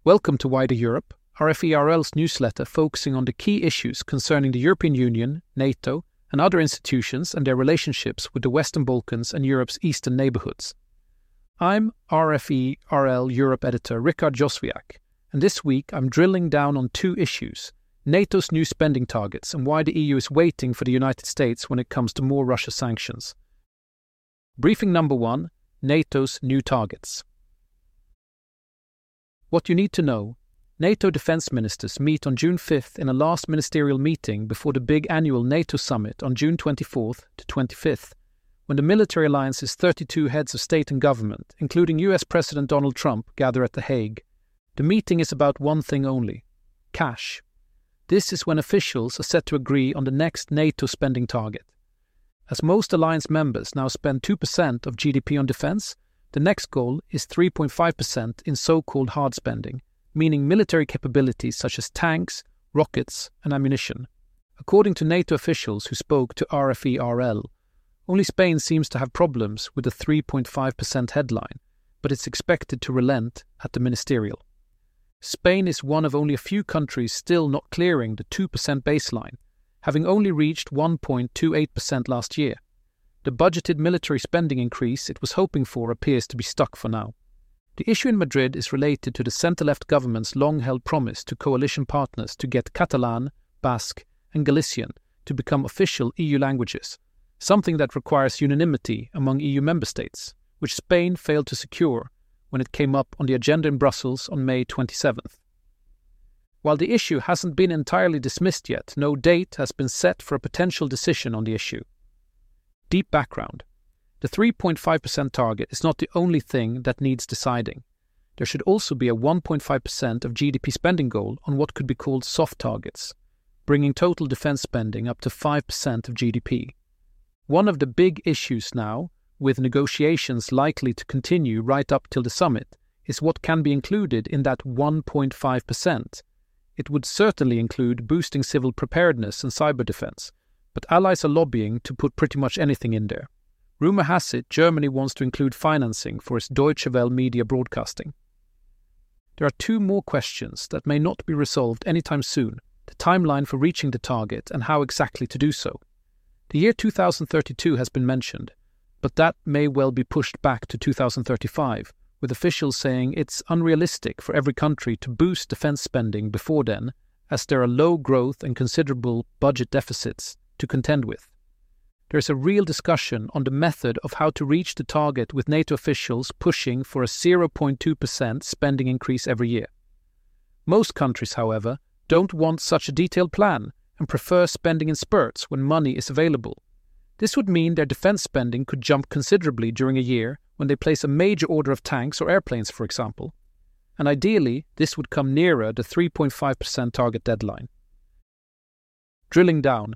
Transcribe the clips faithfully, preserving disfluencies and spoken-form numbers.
Welcome to Wider Europe, R F E R L's newsletter focusing on the key issues concerning the European Union, NATO, and other institutions and their relationships with the Western Balkans and Europe's eastern neighbourhoods. I'm R F E R L Europe editor Rikard Joswiak, and this week I'm drilling down on two issues: NATO's new spending targets and why the E U is waiting for the United States when it comes to more Russia sanctions. Briefing number one: NATO's new targets. What you need to know: NATO defence ministers meet on June fifth in a last ministerial meeting before the big annual NATO summit on June twenty-fourth to twenty-fifth, when the military alliance's thirty-two heads of state and government, including U S President Donald Trump, gather at The Hague. The meeting is about one thing only: cash. This is when officials are set to agree on the next NATO spending target. As most alliance members now spend two percent of G D P on defence, the next goal is three point five percent in so-called hard spending, meaning military capabilities such as tanks, rockets, and ammunition. According to NATO officials who spoke to R F E R L, only Spain seems to have problems with the three point five percent headline, but it's expected to relent at the ministerial. Spain is one of only a few countries still not clearing the two percent baseline, having only reached one point two eight percent last year. The budgeted military spending increase it was hoping for appears to be stuck for now. The issue in Madrid is related to the centre-left government's long-held promise to coalition partners to get Catalan, Basque, and Galician to become official E U languages, something that requires unanimity among E U member states, which Spain failed to secure when it came up on the agenda in Brussels on May twenty-seventh. While the issue hasn't been entirely dismissed yet, no date has been set for a potential decision on the issue. Deep background: the three point five percent target is not the only thing that needs deciding. There should also be a one point five percent of G D P spending goal on what could be called soft targets, bringing total defence spending up to five percent of G D P. One of the big issues now, with negotiations likely to continue right up till the summit, is what can be included in that one point five percent. It would certainly include boosting civil preparedness and cyber defence, but allies are lobbying to put pretty much anything in there. Rumour has it Germany wants to include financing for its Deutsche Welle media broadcasting. There are two more questions that may not be resolved anytime soon: the timeline for reaching the target and how exactly to do so. The year two thousand thirty-two has been mentioned, but that may well be pushed back to two thousand thirty-five, with officials saying it's unrealistic for every country to boost defence spending before then, as there are low growth and considerable budget deficits to contend with. There is a real discussion on the method of how to reach the target, with NATO officials pushing for a zero point two percent spending increase every year. Most countries, however, don't want such a detailed plan and prefer spending in spurts when money is available. This would mean their defence spending could jump considerably during a year when they place a major order of tanks or airplanes, for example. And ideally, this would come nearer the three point five percent target deadline. Drilling down.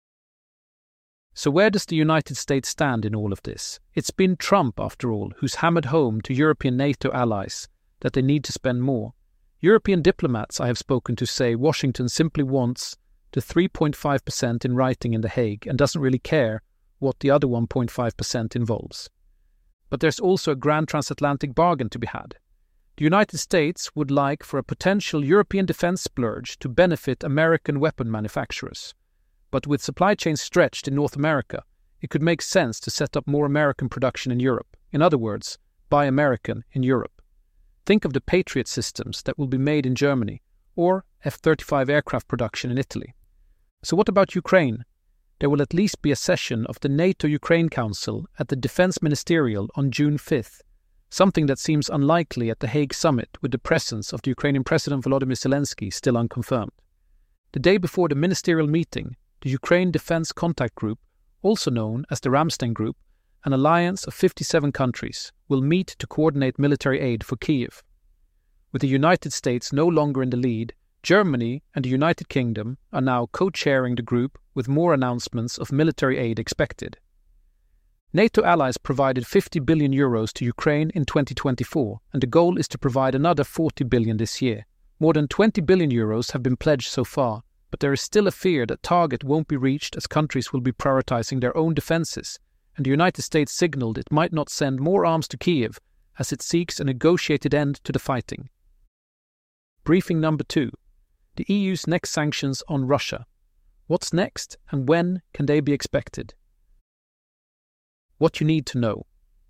So where does the United States stand in all of this? It's been Trump, after all, who's hammered home to European NATO allies that they need to spend more. European diplomats I have spoken to say Washington simply wants the three point five percent in writing in The Hague and doesn't really care what the other one point five percent involves. But there's also a grand transatlantic bargain to be had. The United States would like for a potential European defence splurge to benefit American weapon manufacturers. But with supply chains stretched in North America, it could make sense to set up more American production in Europe. In other words, buy American in Europe. Think of the Patriot systems that will be made in Germany, or F thirty-five aircraft production in Italy. So what about Ukraine? There will at least be a session of the NATO-Ukraine Council at the Defence Ministerial on June fifth, something that seems unlikely at the Hague summit with the presence of the Ukrainian President Volodymyr Zelensky still unconfirmed. The day before the ministerial meeting, the Ukraine Defence Contact Group, also known as the Ramstein Group, an alliance of fifty-seven countries, will meet to coordinate military aid for Kyiv. With the United States no longer in the lead, Germany and the United Kingdom are now co-chairing the group, with more announcements of military aid expected. NATO allies provided fifty billion euros to Ukraine in twenty twenty-four, and the goal is to provide another forty billion this year. More than twenty billion euros have been pledged so far, but there is still a fear that target won't be reached as countries will be prioritizing their own defenses, and the United States signaled it might not send more arms to Kyiv as it seeks a negotiated end to the fighting. briefing number two. The E U's next sanctions on Russia. What's next and when can they be expected? What you need to know.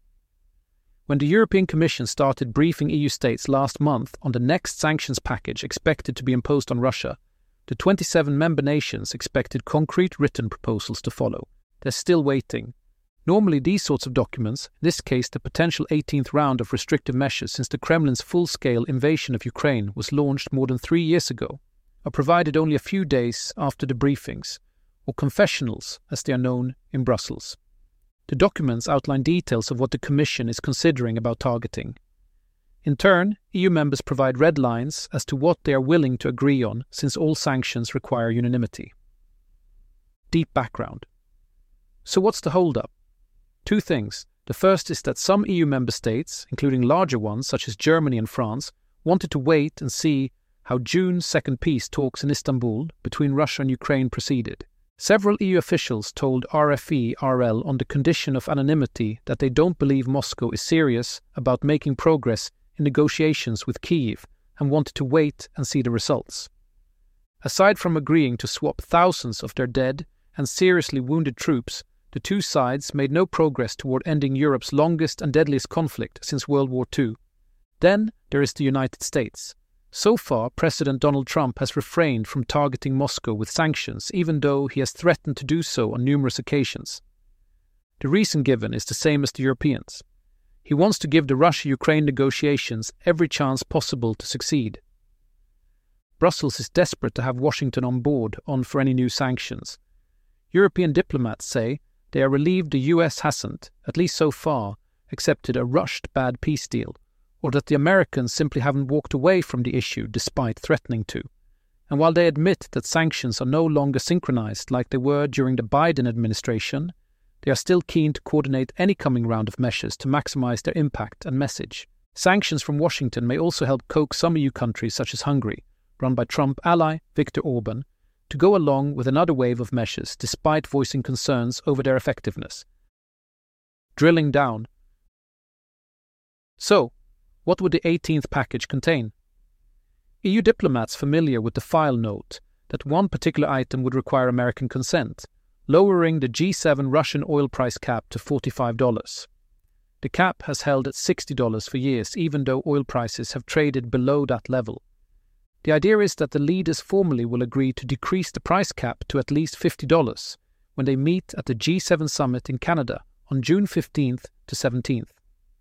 When the European Commission started briefing E U states last month on the next sanctions package expected to be imposed on Russia, the twenty-seven member nations expected concrete written proposals to follow. They're still waiting. Normally these sorts of documents, in this case the potential eighteenth round of restrictive measures since the Kremlin's full-scale invasion of Ukraine was launched more than three years ago, are provided only a few days after the briefings, or confessionals as they are known in Brussels. The documents outline details of what the Commission is considering about targeting. In turn, E U members provide red lines as to what they are willing to agree on, since all sanctions require unanimity. Deep background. So what's the hold-up? Two things. The first is that some E U member states, including larger ones such as Germany and France, wanted to wait and see how June's second peace talks in Istanbul between Russia and Ukraine proceeded. Several E U officials told R F E R L on the condition of anonymity that they don't believe Moscow is serious about making progress in negotiations with Kyiv and wanted to wait and see the results. Aside from agreeing to swap thousands of their dead and seriously wounded troops, the two sides made no progress toward ending Europe's longest and deadliest conflict since World War Two. Then there is the United States. So far, President Donald Trump has refrained from targeting Moscow with sanctions, even though he has threatened to do so on numerous occasions. The reason given is the same as the Europeans. He wants to give the Russia-Ukraine negotiations every chance possible to succeed. Brussels is desperate to have Washington on board on for any new sanctions. European diplomats say they are relieved the U S hasn't, at least so far, accepted a rushed bad peace deal, or that the Americans simply haven't walked away from the issue despite threatening to. And while they admit that sanctions are no longer synchronized like they were during the Biden administration, they are still keen to coordinate any coming round of measures to maximize their impact and message. Sanctions from Washington may also help coax some E U countries such as Hungary, run by Trump ally Viktor Orban, to go along with another wave of measures despite voicing concerns over their effectiveness. Drilling down. So, what would the eighteenth package contain? E U diplomats familiar with the file note that one particular item would require American consent, lowering the G seven Russian oil price cap to forty-five dollars. The cap has held at sixty dollars for years, even though oil prices have traded below that level. The idea is that the leaders formally will agree to decrease the price cap to at least fifty dollars when they meet at the G seven summit in Canada on June fifteenth to seventeenth.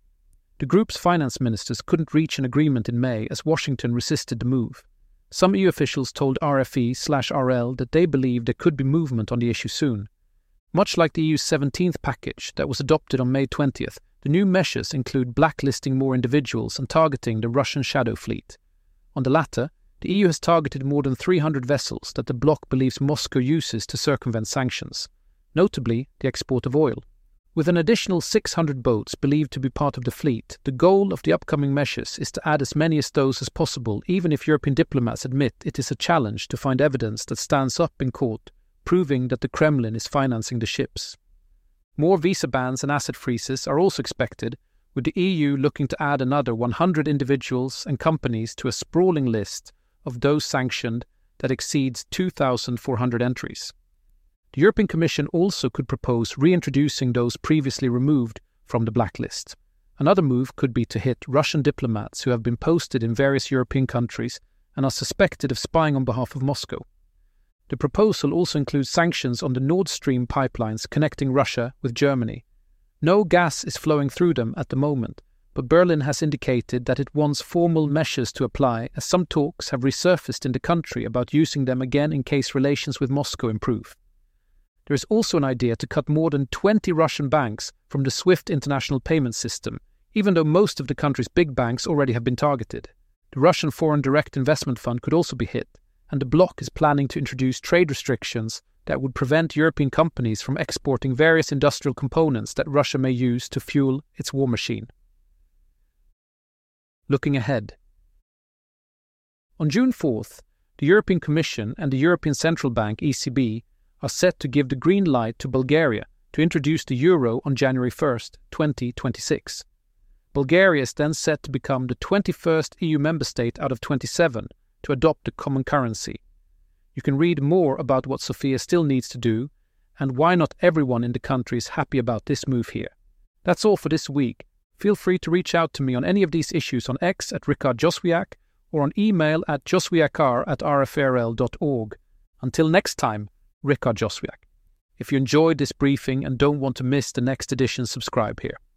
The group's finance ministers couldn't reach an agreement in May as Washington resisted the move. Some E U officials told R F E R L that they believe there could be movement on the issue soon. Much like the E U's seventeenth package that was adopted on May twentieth, the new measures include blacklisting more individuals and targeting the Russian shadow fleet. On the latter, the E U has targeted more than three hundred vessels that the bloc believes Moscow uses to circumvent sanctions, notably the export of oil. With an additional six hundred boats believed to be part of the fleet, the goal of the upcoming measures is to add as many as those as possible, even if European diplomats admit it is a challenge to find evidence that stands up in court, proving that the Kremlin is financing the ships. More visa bans and asset freezes are also expected, with the E U looking to add another one hundred individuals and companies to a sprawling list of those sanctioned that exceeds two thousand four hundred entries. The European Commission also could propose reintroducing those previously removed from the blacklist. Another move could be to hit Russian diplomats who have been posted in various European countries and are suspected of spying on behalf of Moscow. The proposal also includes sanctions on the Nord Stream pipelines connecting Russia with Germany. No gas is flowing through them at the moment, but Berlin has indicated that it wants formal measures to apply, as some talks have resurfaced in the country about using them again in case relations with Moscow improve. There is also an idea to cut more than twenty Russian banks from the SWIFT international payment system, even though most of the country's big banks already have been targeted. The Russian Foreign Direct Investment Fund could also be hit, and the bloc is planning to introduce trade restrictions that would prevent European companies from exporting various industrial components that Russia may use to fuel its war machine. Looking ahead. On June fourth, the European Commission and the European Central Bank, E C B, are set to give the green light to Bulgaria to introduce the euro on January first, twenty twenty-six. Bulgaria is then set to become the twenty-first E U member state out of twenty-seven to adopt a common currency. You can read more about what Sofia still needs to do and why not everyone in the country is happy about this move here. That's all for this week. Feel free to reach out to me on any of these issues on X at Rikard Joswiak or on email at joswiakar at r f r l dot org. Until next time, Rikard Joswiak. If you enjoyed this briefing and don't want to miss the next edition, subscribe here.